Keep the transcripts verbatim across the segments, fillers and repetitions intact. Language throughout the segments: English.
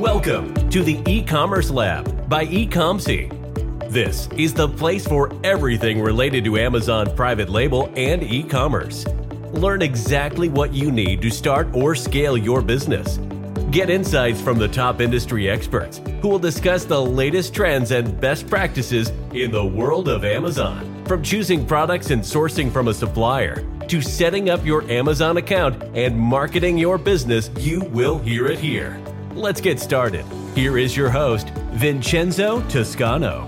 Welcome to the E-Commerce Lab by Ecomcy. This is the place for everything related to Amazon private label and e-commerce. Learn exactly what you need to start or scale your business. Get insights from the top industry experts who will discuss the latest trends and best practices in the world of Amazon. From choosing products and sourcing from a supplier to setting up your Amazon account and marketing your business, you will hear it here. Let's get started. Here is your host, Vincenzo Toscano.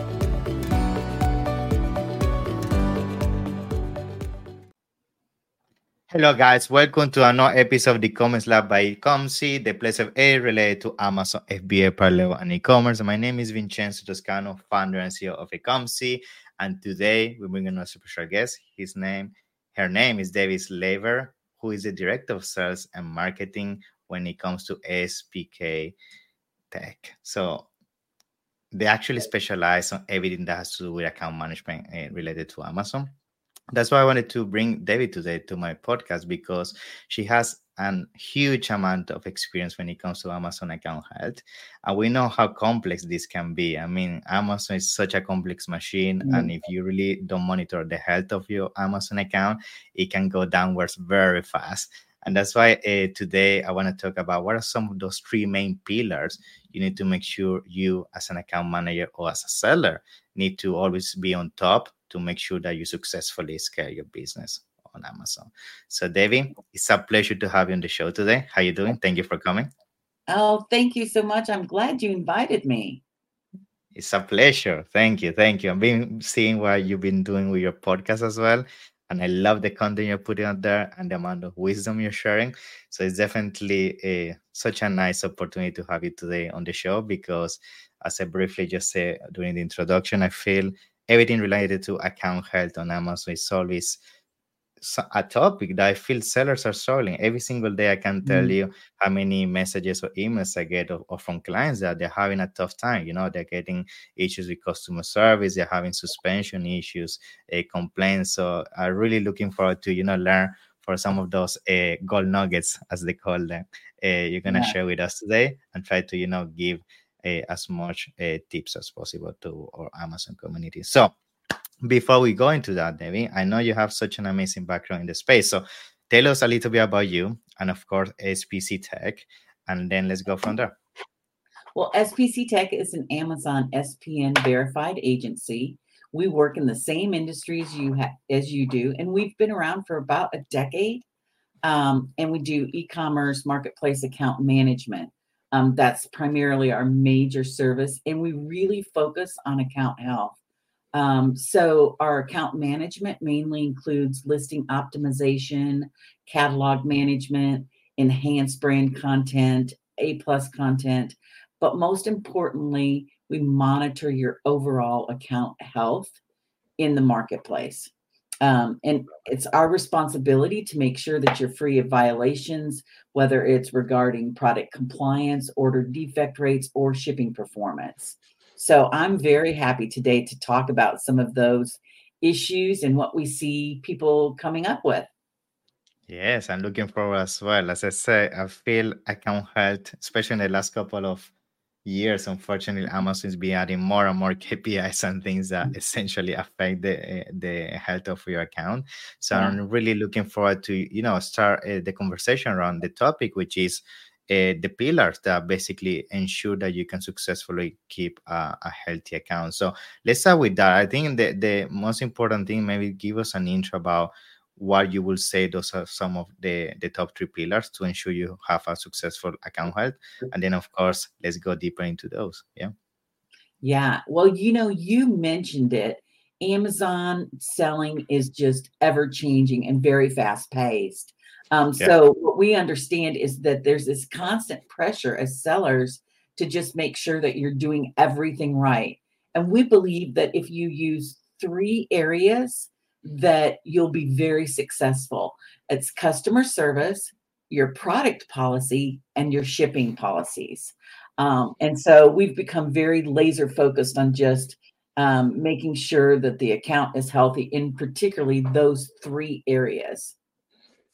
Hello guys, welcome to another episode of the E-Commerce Lab by Ecomcy, the place of A related to Amazon, F B A, private label, and e-commerce. My name is Vincenzo Toscano, founder and C E O of Ecomcy, and today we're bringing a special guest. His name, her name is Debbie Slaver, who is the Director of Sales and Marketing when it comes to S P K Tech. So they actually specialize on everything that has to do with account management uh, related to Amazon. That's why I wanted to bring Debbie today to my podcast, because she has a huge amount of experience when it comes to Amazon account health. And we know how complex this can be. I mean, Amazon is such a complex machine. Mm-hmm. And if you really don't monitor the health of your Amazon account, it can go downwards very fast. And that's why uh, today I want to talk about what are some of those three main pillars you need to make sure you as an account manager or as a seller need to always be on top to make sure that you successfully scale your business on Amazon. So Debbie, it's a pleasure to have you on the show today. How you doing? Thank you for coming. Oh, thank you so much. I'm glad you invited me. It's a pleasure. Thank you. Thank you. I've been seeing what you've been doing with your podcast as well. And I love the content you're putting out there and the amount of wisdom you're sharing. So it's definitely a, such a nice opportunity to have you today on the show, because as I briefly just said during the introduction, I feel everything related to account health on Amazon is always a topic that I feel sellers are struggling. Every single day I can tell mm. you how many messages or emails I get or, or from clients that they're having a tough time. You know, they're getting issues with customer service, they're having suspension issues, uh, complaints. So I'm really looking forward to, you know, learn for some of those uh, gold nuggets, as they call them, uh, you're going to yeah. share with us today, and try to, you know, give uh, as much uh, tips as possible to our Amazon community. So before we go into that, Debbie, I know you have such an amazing background in the space. So tell us a little bit about you and, of course, S P C Tech, and then let's go from there. Well, S P C Tech is an Amazon S P N verified agency. We work in the same industries you ha- as you do, and we've been around for about a decade. Um, and we do e-commerce marketplace account management. Um, that's primarily our major service, and we really focus on account health. Um, so our account management mainly includes listing optimization, catalog management, enhanced brand content, A-plus content, but most importantly, we monitor your overall account health in the marketplace. Um, and it's our responsibility to make sure that you're free of violations, whether it's regarding product compliance, order defect rates, or shipping performance. So I'm very happy today to talk about some of those issues and what we see people coming up with. Yes, I'm looking forward as well. As I said, I feel account health, especially in the last couple of years, unfortunately, Amazon is being adding more and more K P Is and things that essentially affect the the health of your account. So yeah. I'm really looking forward to, you know, start uh, the conversation around the topic, which is Uh, the pillars that basically ensure that you can successfully keep uh, a healthy account. So let's start with that. I think the, the most important thing, maybe give us an intro about what you will say those are some of the, the top three pillars to ensure you have a successful account health. And then, of course, let's go deeper into those. Yeah. Yeah. Well, you know, you mentioned it. Amazon selling is just ever changing and very fast paced. Um, yeah. So what we understand is that there's this constant pressure as sellers to just make sure that you're doing everything right. And we believe that if you use three areas, that you'll be very successful. It's customer service, your product policy, and your shipping policies. Um, and so we've become very laser focused on just um, making sure that the account is healthy in particularly those three areas.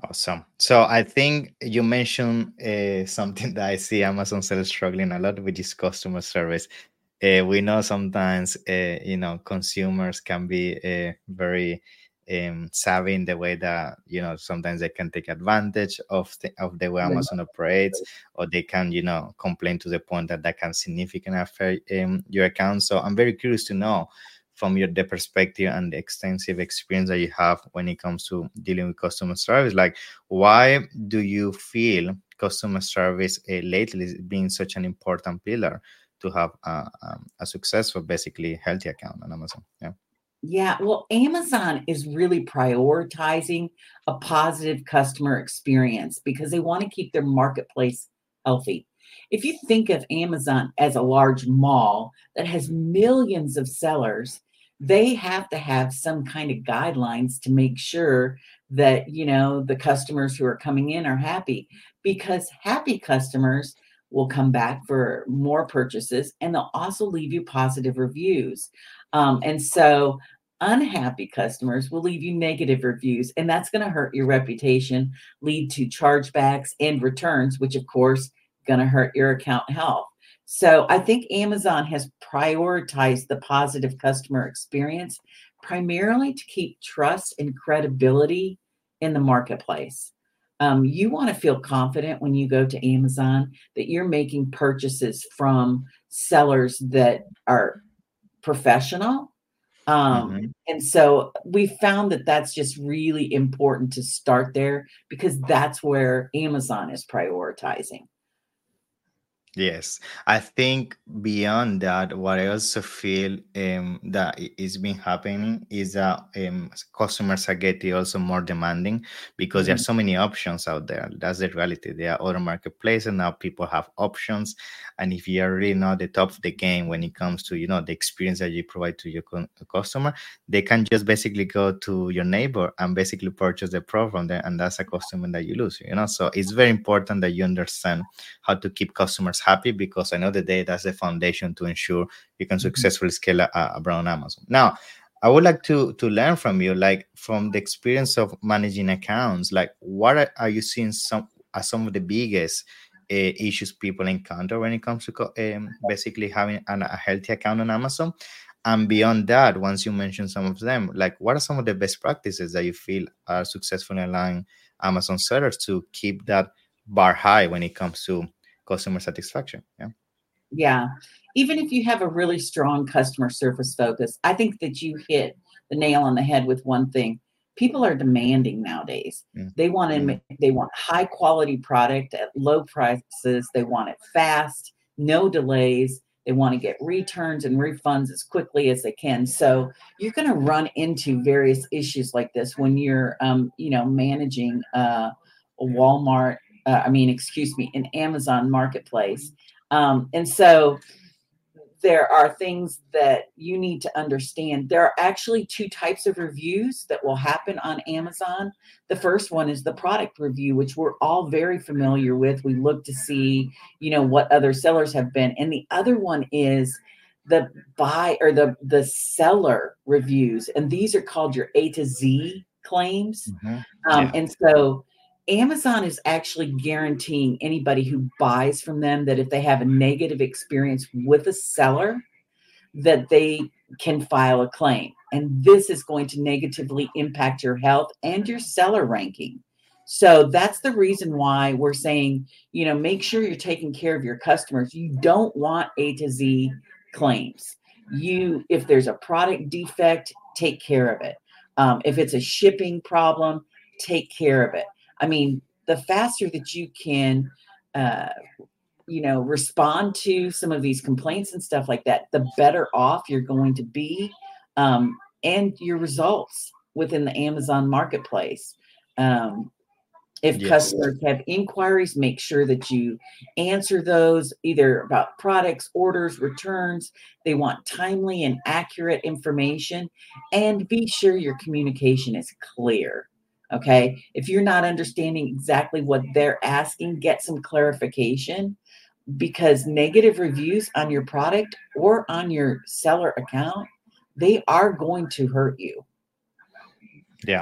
Awesome. So I think you mentioned uh, something that I see Amazon sellers struggling a lot, which is customer service. Uh, we know sometimes, uh, you know, consumers can be uh, very um, savvy in the way that, you know, sometimes they can take advantage of the, of the way Right. Amazon operates, or they can, you know, complain to the point that that can significantly affect um, your account. So I'm very curious to know from your the perspective and the extensive experience that you have when it comes to dealing with customer service, like why do you feel customer service uh, lately is being such an important pillar to have a, um, a successful, basically healthy account on Amazon? Yeah. Yeah, well, Amazon is really prioritizing a positive customer experience because they want to keep their marketplace healthy. If you think of Amazon as a large mall that has millions of sellers, they have to have some kind of guidelines to make sure that, you know, the customers who are coming in are happy, because happy customers will come back for more purchases and they'll also leave you positive reviews. Um, and so unhappy customers will leave you negative reviews, and that's going to hurt your reputation, lead to chargebacks and returns, which of course going to hurt your account health. So I think Amazon has prioritized the positive customer experience primarily to keep trust and credibility in the marketplace. Um, you want to feel confident when you go to Amazon that you're making purchases from sellers that are professional. Um, Mhm. and so we found that that's just really important to start there because that's where Amazon is prioritizing. Yes, I think beyond that, what I also feel um, that i- is been happening is that um, customers are getting also more demanding because there are Mhm. so many options out there. That's the reality. There are other marketplaces now. People have options, and if you are really not the top of the game when it comes to, you know, the experience that you provide to your con- customer, they can just basically go to your neighbor and basically purchase the product from there, and that's a customer that you lose. You know, so it's very important that you understand how to keep customers happy, because I know the day that's the foundation to ensure you can Mhm. successfully scale uh, around Amazon. Now, I would like to to learn from you, like from the experience of managing accounts, like what are, are you seeing some are some of the biggest uh, issues people encounter when it comes to co- um, basically having an, a healthy account on Amazon? And beyond that, once you mention some of them, like what are some of the best practices that you feel are successfully allowing Amazon sellers to keep that bar high when it comes to customer satisfaction? Yeah. Yeah. Even if you have a really strong customer service focus, I think that you hit the nail on the head with one thing. People are demanding nowadays. Mm. They want Mm. to they want high quality product at low prices. They want it fast, no delays. They want to get returns and refunds as quickly as they can. So you're going to run into various issues like this when you're, um, you know, managing uh, a Walmart. Uh, I mean, excuse me, an Amazon marketplace. Um, and so there are things that you need to understand. There are actually two types of reviews that will happen on Amazon. The first one is the product review, which we're all very familiar with. We look to see, you know, what other sellers have been. And the other one is the buy or the the seller reviews. And these are called your A to Z claims. Mhm. Um, Yeah. and so Amazon is actually guaranteeing anybody who buys from them that if they have a negative experience with a seller, that they can file a claim. And this is going to negatively impact your health and your seller ranking. So that's the reason why we're saying, you know, make sure you're taking care of your customers. You don't want A to Z claims. You, if there's a product defect, take care of it. Um, if it's a shipping problem, take care of it. I mean, the faster that you can uh, you know, respond to some of these complaints and stuff like that, the better off you're going to be, um, and your results within the Amazon marketplace. Um, if Yes. customers have inquiries, make sure that you answer those either about products, orders, returns. They want timely and accurate information, and be sure your communication is clear. Okay. If you're not understanding exactly what they're asking, get some clarification, because negative reviews on your product or on your seller account, they are going to hurt you. Yeah.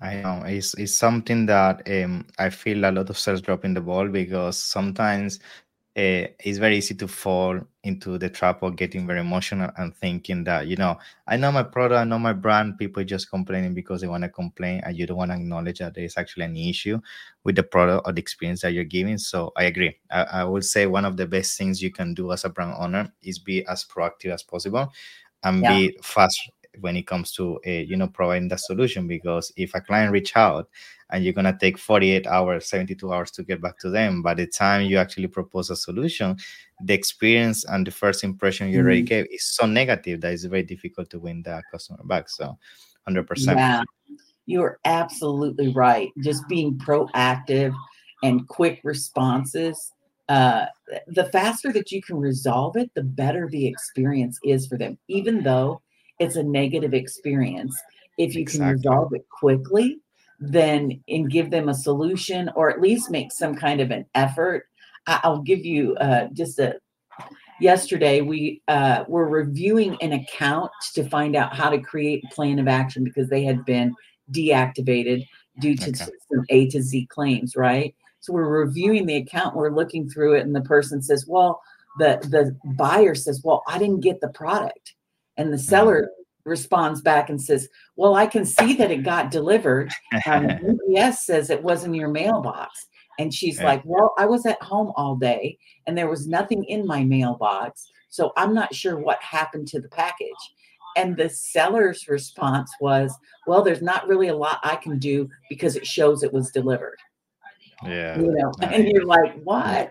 I know it's, it's something that um, I feel a lot of sales dropping the ball because sometimes uh, it's very easy to fall into the trap of getting very emotional and thinking that, you know, I know my product, I know my brand, people just complaining because they want to complain and you don't want to acknowledge that there's actually an issue with the product or the experience that you're giving. So I agree. I, I would say one of the best things you can do as a brand owner is be as proactive as possible and Yeah. be fast when it comes to uh, you know providing the solution, because if a client reach out and you're going to take forty-eight hours, seventy-two hours to get back to them, by the time you actually propose a solution, the experience and the first impression you already Mhm. gave is so negative that it's very difficult to win the customer back. So one hundred percent. Yeah, you're absolutely right. Just being proactive and quick responses. Uh, the faster that you can resolve it, the better the experience is for them, even though it's a negative experience. If you can Exactly. resolve it quickly, then and give them a solution or at least make some kind of an effort. I- I'll give you uh, just a yesterday we uh, were reviewing an account to find out how to create a plan of action because they had been deactivated due to Okay. some A to Z claims, right? So we're reviewing the account, we're looking through it, and the person says, well, the the buyer says, well, I didn't get the product. And the Mhm. seller responds back and says, well, I can see that it got delivered. Um, U P S says it was in your mailbox. And she's Yeah. like, well, I was at home all day and there was nothing in my mailbox. So I'm not sure what happened to the package. And the seller's response was, well, there's not really a lot I can do because it shows it was delivered. Yeah. You know, I, and you're like, what?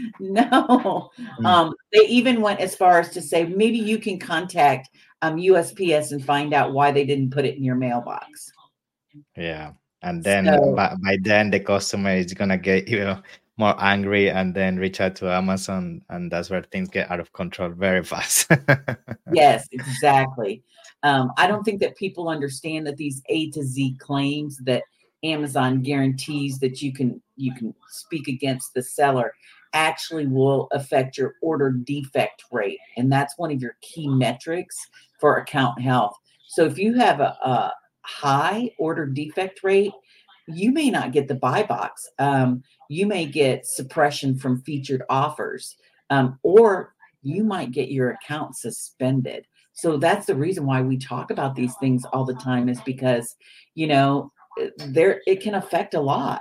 No. Mm. Um, they even went as far as to say, maybe you can contact um, U S P S and find out why they didn't put it in your mailbox. Yeah. And then So by, by then the customer is gonna get you know more angry and then reach out to Amazon, and that's where things get out of control very fast. yes, exactly. Um, I don't think that people understand that these A to Z claims that Amazon guarantees that you can you can speak against the seller actually will affect your order defect rate, and that's one of your key metrics for account health. So if you have a, a high order defect rate, you may not get the buy box. Um, you may get suppression from featured offers, um, or you might get your account suspended. So that's the reason why we talk about these things all the time is because, you know, eh, there it can affect a lot.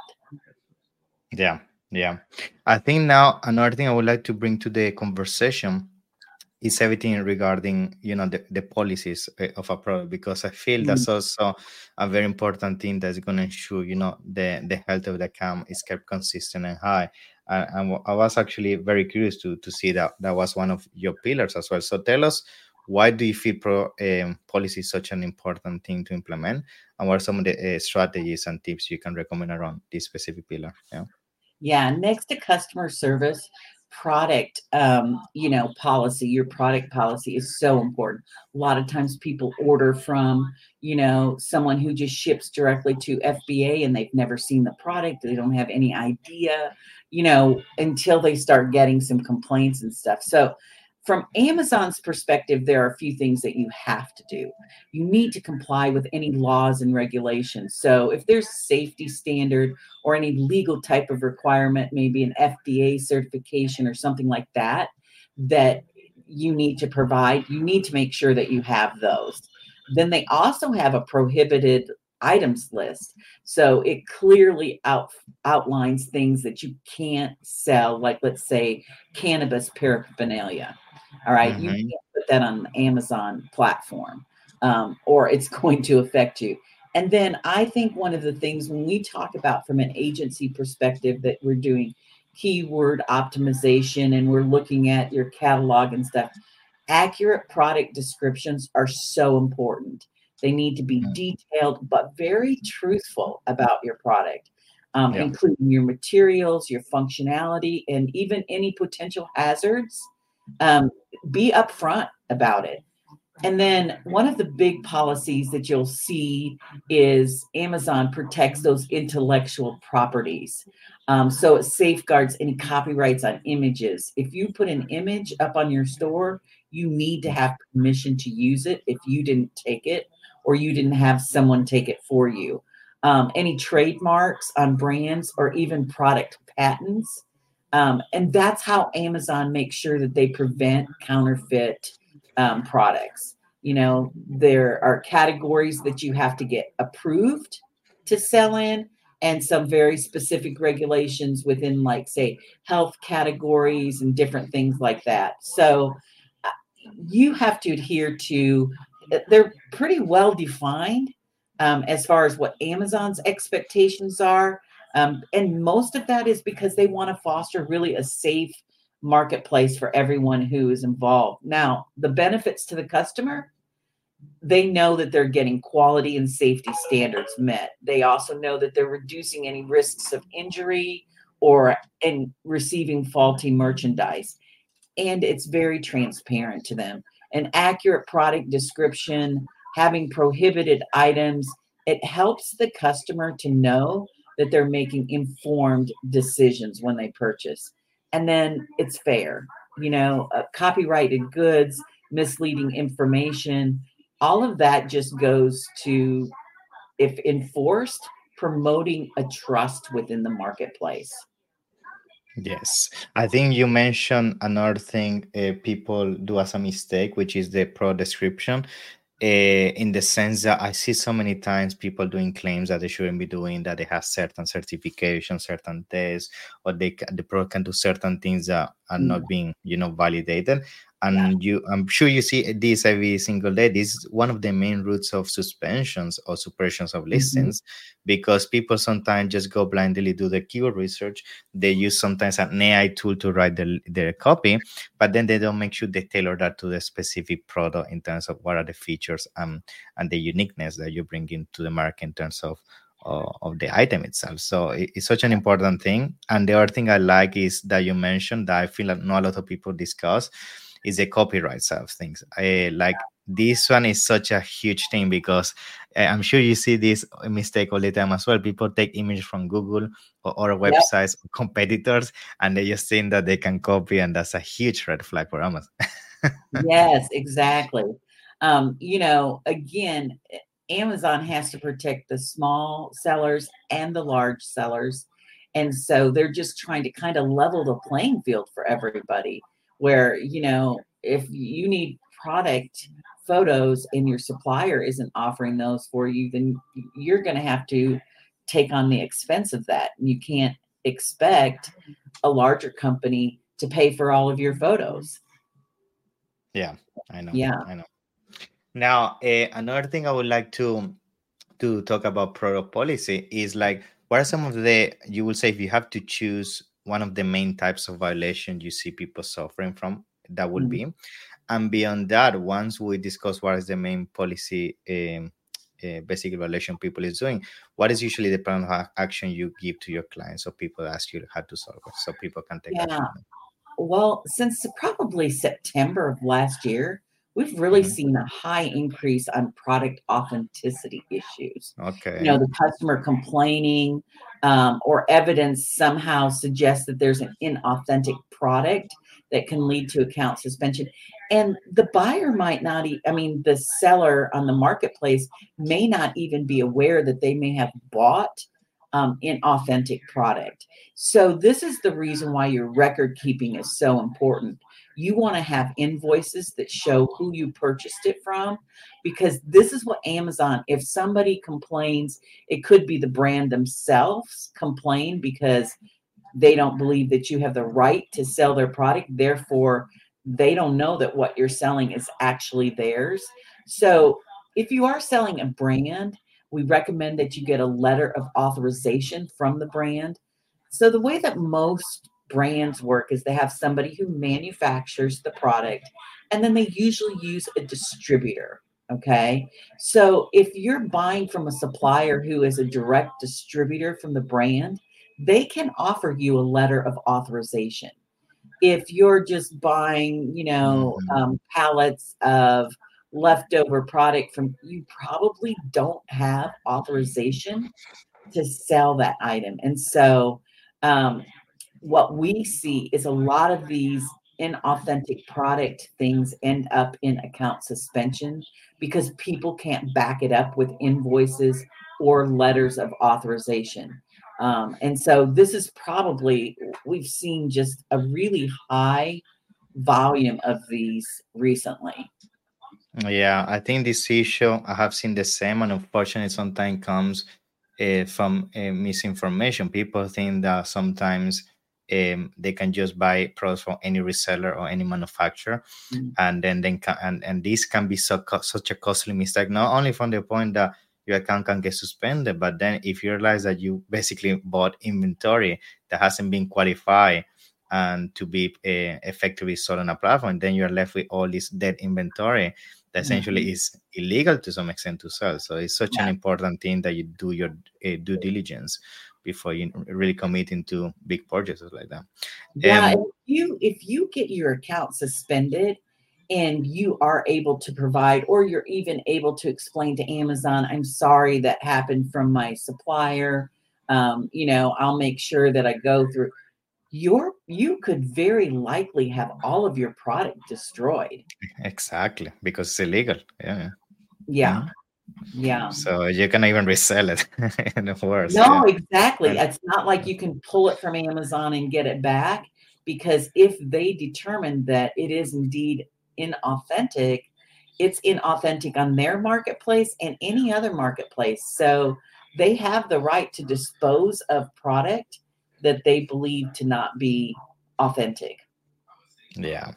Yeah, yeah. I think now another thing I would like to bring to the conversation is everything regarding you know the, the policies uh, of a product, because I feel Mm, that's also a very important thing that's going to ensure you know the the health of the account is kept consistent and high. Uh, and wa- I was actually very curious to to see that that was one of your pillars as well. So tell us, why do you feel pro um, policy is such an important thing to implement, and what are some of the uh, strategies and tips you can recommend around this specific pillar? Yeah. yeah, next to customer service, product, um, you know, policy, your product policy is so important. A lot of times people order from, you know, someone who just ships directly to F B A and they've never seen the product. They don't have any idea, you know, until they start getting some complaints and stuff. So, from Amazon's perspective, there are a few things that you have to do. You need to comply with any laws and regulations. So, if there's a safety standard, or any legal type of requirement, maybe an F D A certification or something like that, that you need to provide, you need to make sure that you have those. Then they also have a prohibited items list. So it clearly out, outlines things that you can't sell, like let's say cannabis paraphernalia. All right, you Mm-hmm. can't put that on the Amazon platform, um, or it's going to affect you. And then I think one of the things when we talk about from an agency perspective that we're doing keyword optimization and we're looking at your catalog and stuff, accurate product descriptions are so important. They need to be detailed but very truthful about your product, um, Yeah. including your materials, your functionality, and even any potential hazards. Um, be upfront about it. And then one of the big policies that you'll see is Amazon protects those intellectual properties. Um, so it safeguards any copyrights on images. If you put an image up on your store, you need to have permission to use it if you didn't take it or you didn't have someone take it for you. um, any trademarks on brands, or even product patents. Um, and that's how Amazon makes sure that they prevent counterfeit um, products. You know, there are categories that you have to get approved to sell in, and some very specific regulations within, like, say, health categories and different things like that. So uh, you have to adhere to, they're pretty well defined um, as far as what Amazon's expectations are. Um, and most of that is because they want to foster really a safe marketplace for everyone who is involved. Now, the benefits to the customer, they know that they're getting quality and safety standards met. They also know that they're reducing any risks of injury or in receiving faulty merchandise. And it's very transparent to them. An accurate product description, having prohibited items, it helps the customer to know that they're making informed decisions when they purchase. And then it's fair. You know, uh, copyrighted goods, misleading information, all of that just goes to, if enforced, promoting a trust within the marketplace. Yes, I think you mentioned another thing uh, people do as a mistake, which is the pro description. Uh, in the sense that I see so many times people doing claims that they shouldn't be doing, that they have certain certifications, certain tests, or they ca- the product can do certain things that are Mm. not being, you know, validated. And you, I'm sure you see this every single day. This is one of the main routes of suspensions or suppressions of Mhm. listings, because people sometimes just go blindly do the keyword research. They use sometimes an A I tool to write the, their copy, but then they don't make sure they tailor that to the specific product in terms of what are the features um, and the uniqueness that you bring into the market in terms of uh, of the item itself. So it- it's such an important thing. And the other thing I like is that you mentioned that I feel like not a lot of people discuss is the copyright side of things. I like this one is such a huge thing, because uh, I'm sure you see this mistake all the time as well. People take images from Google or other Yep. websites or competitors, and they just think that they can copy, and that's a huge red flag for Amazon. Yes, exactly. Um, you know, again, Amazon has to protect the small sellers and the large sellers. And so they're just trying to kind of level the playing field for everybody, where, you know, if you need product photos and your supplier isn't offering those for you, then you're going to have to take on the expense of that. And you can't expect a larger company to pay for all of your photos. Yeah, I know. Yeah. I know. Now, uh, another thing I would like to to talk about product policy is like, what are some of the, you will say, if you have to choose one of the main types of violation you see people suffering from, that would Mm. be. And beyond that, once we discuss what is the main policy um, uh, basic evaluation people is doing, what is usually the plan of ac- action you give to your clients, or people ask you how to solve it, so people can take Yeah. action? Well, since probably September of last year, we've really Mhm. seen a high increase on product authenticity issues. You Okay. know, the customer complaining um, or evidence somehow suggests that there's an inauthentic product that can lead to account suspension. And the buyer might not, e- I mean, the seller on the marketplace may not even be aware that they may have bought um, inauthentic product. So this is the reason why your record keeping is so important. You want to have invoices that show who you purchased it from, because this is what Amazon, if somebody complains, it could be the brand themselves complain because they don't believe that you have the right to sell their product. Therefore, they don't know that what you're selling is actually theirs. So if you are selling a brand, we recommend that you get a letter of authorization from the brand. So the way that most brands work is they have somebody who manufactures the product, and then they usually use a distributor. Okay. So if you're buying from a supplier who is a direct distributor from the brand, they can offer you a letter of authorization. If you're just buying, you know, Mhm. um, pallets of leftover product from, you probably don't have authorization to sell that item. And so, um, what we see is a lot of these inauthentic product things end up in account suspension because people can't back it up with invoices or letters of authorization. Um, and so this is probably, we've seen just a really high volume of these recently. Yeah, I think this issue, I have seen the same, and unfortunately, sometimes comes uh, from uh, misinformation. People think that sometimes um, they can just buy products from any reseller or any manufacturer, Mm-hmm. and then then ca- and and this can be so co- such a costly mistake. Not only from the point that your account can get suspended, but then if you realize that you basically bought inventory that hasn't been qualified and to be uh, effectively sold on a platform, then you're left with all this dead inventory that essentially Mm-hmm. is illegal to some extent to sell. So it's such an Yeah. important thing that you do your uh, due diligence before you really commit into big purchases like that. Yeah, Um, if you if you get your account suspended and you are able to provide, or you're even able to explain to Amazon, I'm sorry that happened from my supplier. Um, you know, I'll make sure that I go through your, you could very likely have all of your product destroyed. exactly, because it's illegal. Yeah. Yeah, Mhm. yeah. So you can even resell it in the worst. No, Yeah. exactly. And- It's not like you can pull it from Amazon and get it back, because if they determine that it is indeed inauthentic, it's inauthentic on their marketplace and any other marketplace. So they have the right to dispose of product that they believe to not be authentic. yeah.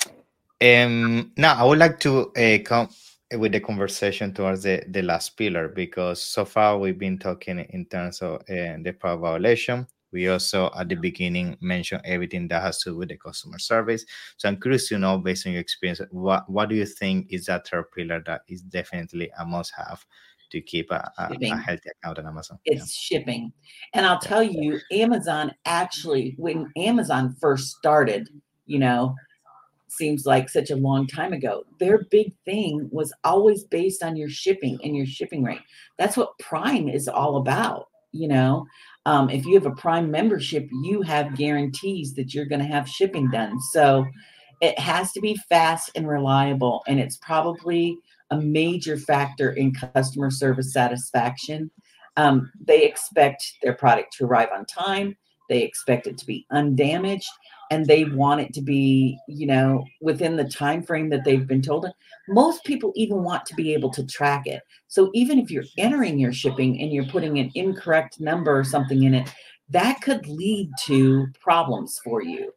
Um, now, I would like to uh, come with the conversation towards the, the last pillar, because so far we've been talking in terms of uh, the product violation. We also at the beginning mentioned everything that has to do with the customer service. So I'm curious to know, based on your experience, what, what do you think is that third pillar that is definitely a must have to keep a, a, a Shipping. healthy account on Amazon? It's shipping. And I'll Yeah. tell you, Amazon actually, when Amazon first started, you know, seems like such a long time ago, their big thing was always based on your shipping and your shipping rate. That's what Prime is all about. You know, um, if you have a Prime membership, you have guarantees that you're going to have shipping done. So it has to be fast and reliable. And it's probably a major factor in customer service satisfaction. Um, they expect their product to arrive on time. They expect it to be undamaged, and they want it to be, you know, within the time frame that they've been told. Most people even want to be able to track it. So even if you're entering your shipping and you're putting an incorrect number or something in it, that could lead to problems for you.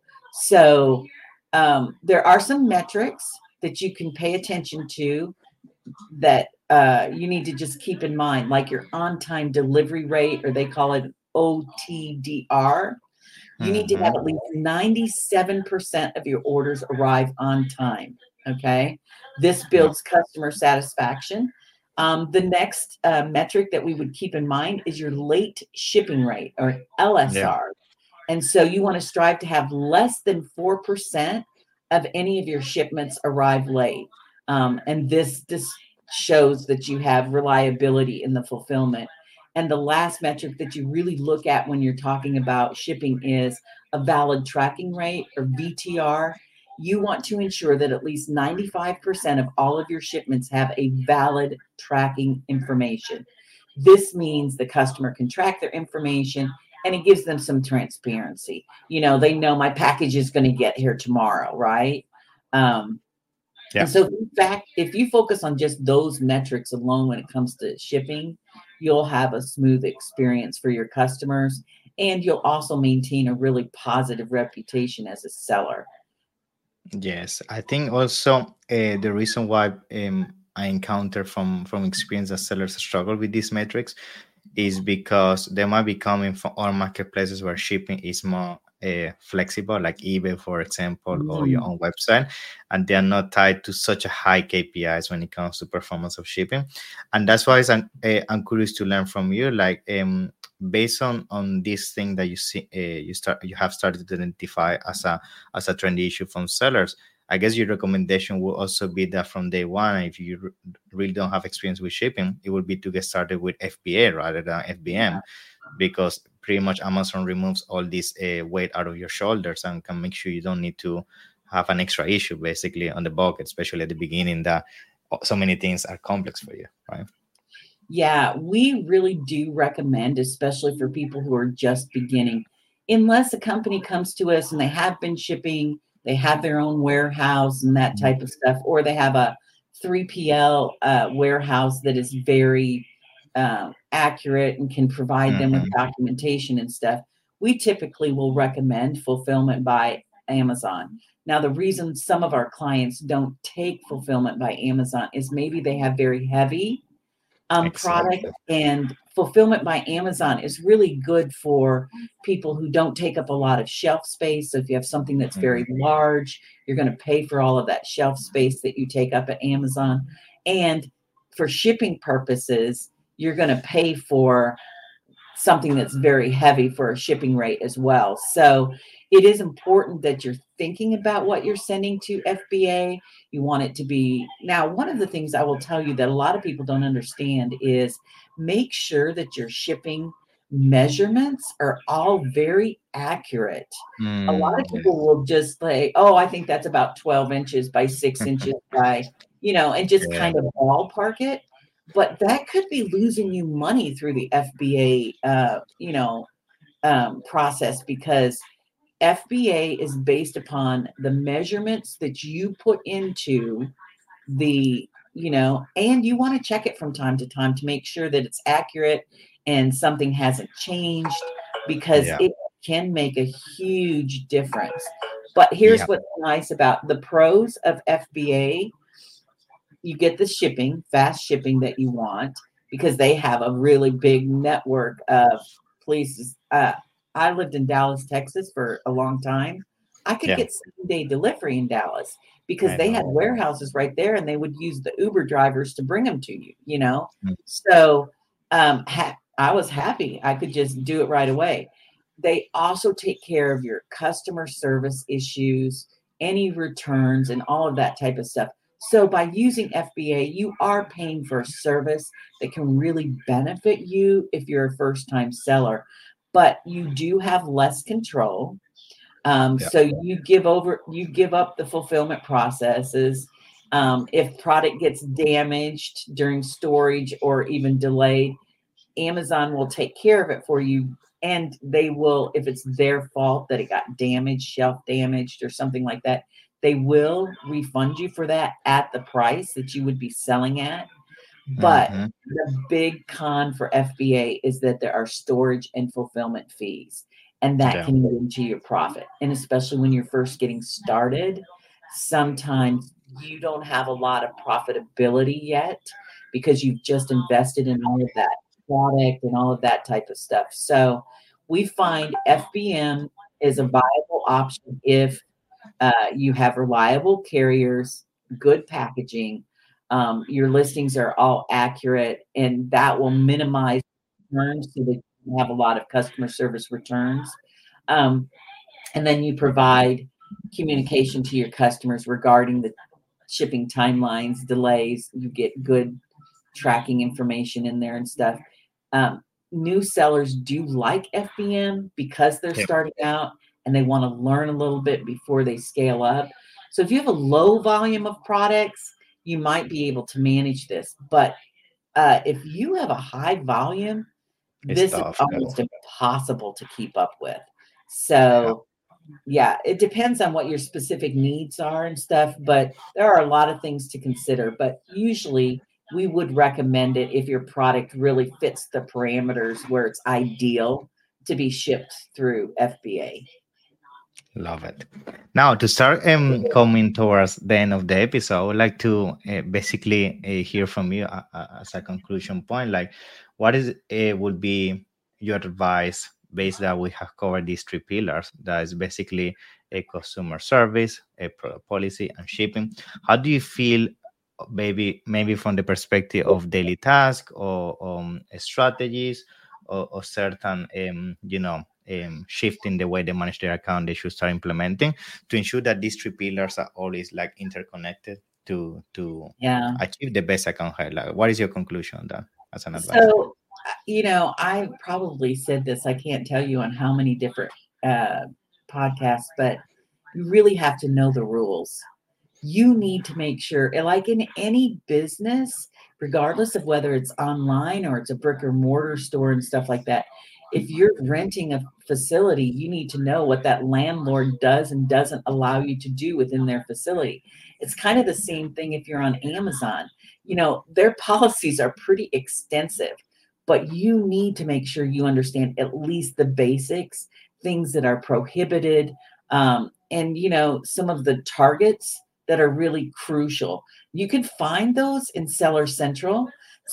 So um, there are some metrics that you can pay attention to that uh, you need to just keep in mind, like your on-time delivery rate, or they call it O T D R. You need to have at least ninety-seven percent of your orders arrive on time. Okay. This builds customer satisfaction. Um, the next uh, metric that we would keep in mind is your late shipping rate, or L S R. Yeah. And so you want to strive to have less than four percent of any of your shipments arrive late. Um, and this, this shows that you have reliability in the fulfillment. And the last metric that you really look at when you're talking about shipping is a valid tracking rate, or V T R. You want to ensure that at least ninety-five percent of all of your shipments have a valid tracking information. This means the customer can track their information, and it gives them some transparency. You know, they know my package is going to get here tomorrow, right? Um, Yeah. And so, in fact, if you focus on just those metrics alone when it comes to shipping, you'll have a smooth experience for your customers, and you'll also maintain a really positive reputation as a seller. Yes, I think also uh, the reason why um, I encounter from from experience that sellers struggle with these metrics is because they might be coming from other marketplaces where shipping is more uh, flexible, like eBay, for example, mm. or your own website, and they are not tied to such a high K P Is when it comes to performance of shipping. And that's why I'm, uh, I'm curious to learn from you, like um, based on on this thing that you see, uh, you start you have started to identify as a as a trendy issue from sellers. I guess your recommendation will also be that from day one, if you r- really don't have experience with shipping, it would be to get started with F B A rather than F B M, yeah. Because pretty much Amazon removes all this uh, weight out of your shoulders and can make sure you don't need to have an extra issue basically on the bucket, especially at the beginning that so many things are complex for you, right? Yeah, we really do recommend, especially for people who are just beginning, unless a company comes to us and they have been shipping, they have their own warehouse and that type of stuff, or they have a three P L uh, warehouse that is very uh, accurate and can provide them with Mhm. documentation and stuff. We typically will recommend fulfillment by Amazon. Now, the reason some of our clients don't take fulfillment by Amazon is maybe they have very heavy um, product, Exactly. and fulfillment by Amazon is really good for people who don't take up a lot of shelf space. So if you have something that's Mhm. very large, you're going to pay for all of that shelf space that you take up at Amazon. And for shipping purposes, you're going to pay for something that's very heavy for a shipping rate as well. So it is important that you're thinking about what you're sending to F B A. You want it to be now, one of the things I will tell you that a lot of people don't understand is make sure that your shipping measurements are all very accurate. A lot Mm, of people will just say, oh, I think that's about twelve inches by six yes. inches by, you know, and just Yeah. kind of ballpark it. But that could be losing you money through the F B A, uh, you know, um, process, because F B A is based upon the measurements that you put into the, you know, and you want to check it from time to time to make sure that it's accurate and something hasn't changed, because Yeah. it can make a huge difference. But here's Yeah. what's nice about the pros of F B A. You get the shipping, fast shipping that you want, because they have a really big network of places. Uh, I lived in Dallas, Texas for a long time. I could Yeah. get same day delivery in Dallas because I they had know. warehouses right there, and they would use the Uber drivers to bring them to you, you know? Mm. So um, ha- I was happy. I could just do it right away. They also take care of your customer service issues, any returns, and all of that type of stuff. So by using F B A, you are paying for a service that can really benefit you if you're a first time seller, but you do have less control. Um, Yeah. so you give over, you give up the fulfillment processes. Um, if product gets damaged during storage or even delayed, Amazon will take care of it for you. And they will, if it's their fault that it got damaged, shelf damaged, or something like that, they will refund you for that at the price that you would be selling at. But Mhm. the big con for F B A is that there are storage and fulfillment fees, and that Yeah. can eat into your profit. And especially when you're first getting started, sometimes you don't have a lot of profitability yet because you've just invested in all of that product and all of that type of stuff. So we find F B M is a viable option if uh, you have reliable carriers, good packaging, um, your listings are all accurate, and that will minimize returns so that you have a lot of customer service returns. Um, and then you provide communication to your customers regarding the shipping timelines, delays. You get good tracking information in there and stuff. Um, New sellers do like F B M because they're Yeah. starting out and they want to learn a little bit before they scale up. So if you have a low volume of products, you might be able to manage this. But uh, if you have a high volume, It's this is tough. Yeah. almost impossible to keep up with. Yeah. So yeah, it depends on what your specific needs are and stuff, but there are a lot of things to consider. But usually we would recommend it if your product really fits the parameters where it's ideal to be shipped through F B A. Love it. Now, to start um, coming towards the end of the episode, I would like to uh, basically uh, hear from you uh, uh, as a conclusion point. Like, what is uh, would be your advice based that we have covered these three pillars? That is basically a customer service, a product policy, and shipping. How do you feel? Maybe, maybe from the perspective of daily tasks or um, strategies or, or certain, um, you know, um, shift in the way they manage their account, they should start implementing to ensure that these three pillars are always like interconnected to to Yeah. achieve the best account health. Like, what is your conclusion on that as an advice? So, uh, you know, I probably said this, I can't tell you on how many different uh, podcasts, but you really have to know the rules. You need to make sure, like in any business, regardless of whether it's online or it's a brick or mortar store and stuff like that, if you're renting a facility, you need to know what that landlord does and doesn't allow you to do within their facility. It's kind of the same thing if you're on Amazon. You know, their policies are pretty extensive, but you need to make sure you understand at least the basics, things that are prohibited, um, and, you know, some of the targets that are really crucial. You can find those in Seller Central.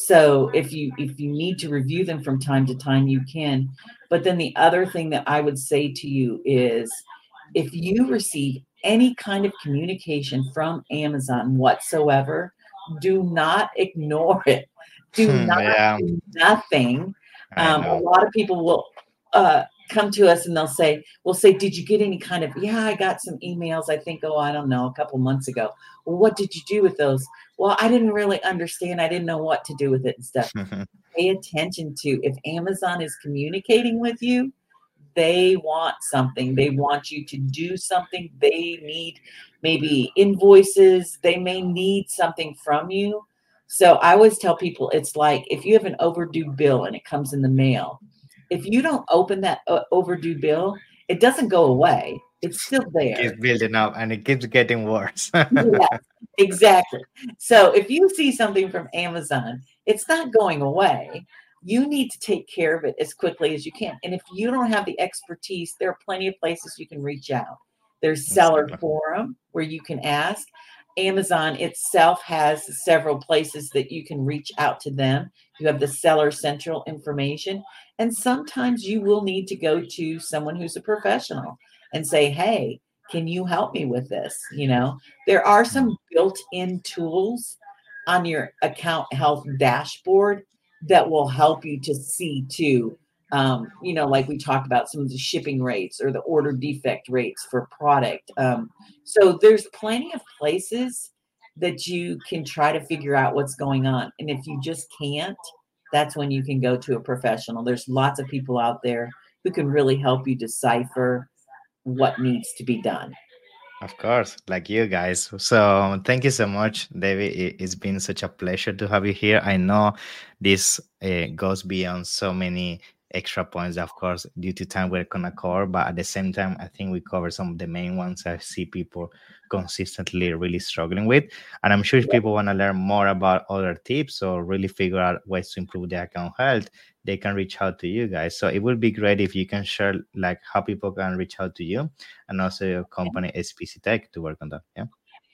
So if you if you need to review them from time to time, you can. But then the other thing that I would say to you is, if you receive any kind of communication from Amazon whatsoever, do not ignore it. Do Hmm, not yeah, do nothing. I Um, a know. lot of people will uh, come to us and they'll say, we'll say, did you get any kind of, yeah, I got some emails, I think, oh, I don't know, a couple months ago. Well, what did you do with those? Well, I didn't really understand. I didn't know what to do with it and stuff. Pay attention to, if Amazon is communicating with you, they want something. They want you to do something. They need maybe invoices. They may need something from you. So I always tell people, it's like if you have an overdue bill and it comes in the mail, if you don't open that uh, overdue bill, it doesn't go away. It's still there. Keeps building up and it keeps getting worse. Yes, exactly. So if you see something from Amazon, it's not going away. You need to take care of it as quickly as you can. And if you don't have the expertise, there are plenty of places you can reach out. There's Seller Exactly. Forum where you can ask. Amazon itself has several places that you can reach out to them. You have the Seller Central information. And sometimes you will need to go to someone who's a professional and say, hey, can you help me with this? You know, there are some built-in tools on your account health dashboard that will help you to see too, um, you know, like we talked about some of the shipping rates or the order defect rates for product. Um, so there's plenty of places that you can try to figure out what's going on. And if you just can't, that's when you can go to a professional. There's lots of people out there who can really help you decipher what needs to be done. Of course, like you guys. So thank you so much, David. It- It's been such a pleasure to have you here. I know this uh, goes beyond so many extra points, of course, due to time we're gonna cover, but at the same time, I think we cover some of the main ones I see people consistently really struggling with. And I'm sure if people want to learn more about other tips or really figure out ways to improve their account health, they can reach out to you guys. So it would be great if you can share like how people can reach out to you and also your company S P C Tech to work on that. Yeah.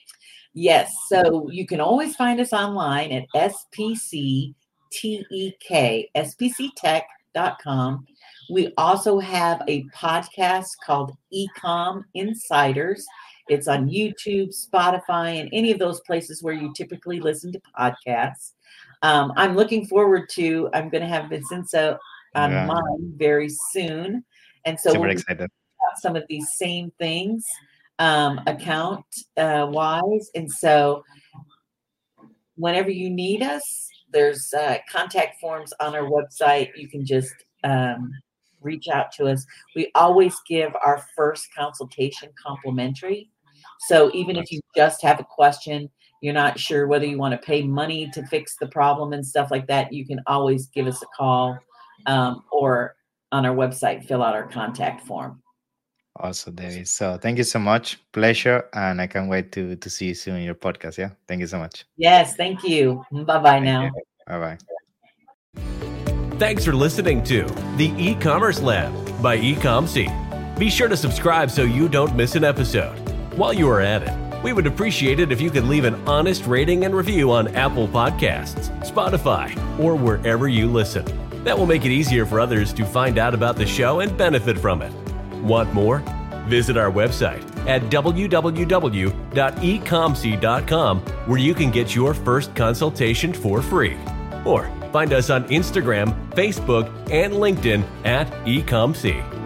Yes. So you can always find us online at S P C T E K, S P C tech dot com. We also have a podcast called Ecom Insiders. It's on YouTube, Spotify, and any of those places where you typically listen to podcasts. Um, I'm looking forward to, I'm going to have Vincenzo on Yeah. mine very soon. And so Super we'll be excited. about some of these same things um, account uh, wise. And so whenever you need us, there's uh, contact forms on our website. You can just um, reach out to us. We always give our first consultation complimentary. So even if you just have a question, you're not sure whether you want to pay money to fix the problem and stuff like that, you can always give us a call um, or on our website, fill out our contact form. Awesome, David. So thank you so much. Pleasure. And I can't wait to, to see you soon in your podcast. Yeah. Thank you so much. Yes, thank you. Bye-bye now. Bye bye. Thanks for listening to the E-Commerce Lab by Ecomc. Be sure to subscribe so you don't miss an episode. While you are at it, we would appreciate it if you could leave an honest rating and review on Apple Podcasts, Spotify, or wherever you listen. That will make it easier for others to find out about the show and benefit from it. Want more? Visit our website at w w w dot ecomc dot com where you can get your first consultation for free. Or find us on Instagram, Facebook, and LinkedIn at Ecomc.